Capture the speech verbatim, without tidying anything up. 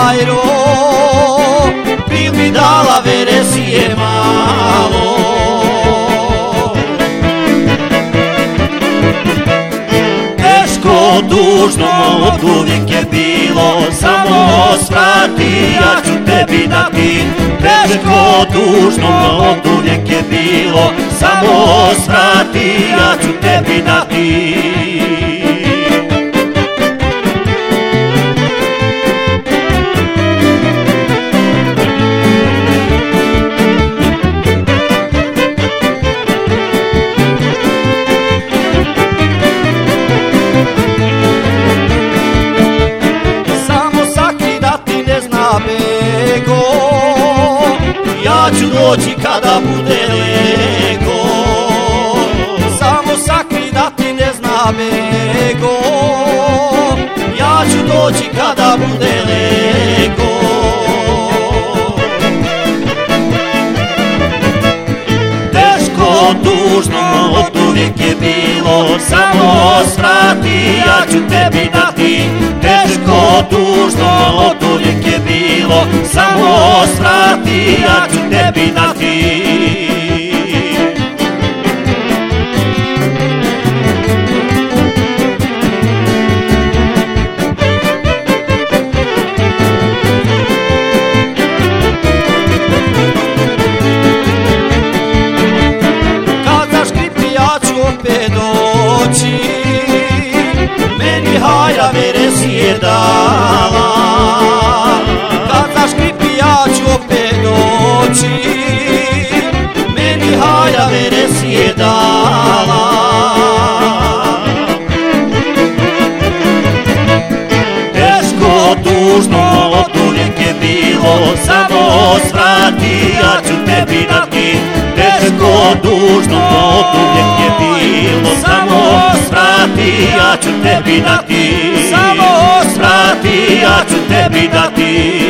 bajro, bil mi dala veresije malo. Teško, tužno, od uvijek je bilo, samo svrati, ja ću tebi dati. Teško, tužno, od uvijek je bilo, samo svrati, ja ću tebi dati. Bego, ja ću doći kada bude lego. Samo sakri da ti ne zna bego, ja ću doći kada bude lego. Teško, tužno, od uvijek je bilo, samo svrati, ja ću tebi dati. Teško, tužno, od uvijek je bilo, samo svrati, ja ću tebi dati. Kad zaškripi ja ću opet doći, meni haja veresije dala. Kad zaškripi ja ću opet doći, meni haja veresije dala. Teško, tužno, od uvijek je bilo, samo svrati, ja ću tebi dati. Teško, tužno, od uvijek je bilo, samo svrati, ja ću tebi dati. Samo svrati, ja ću tebi dati.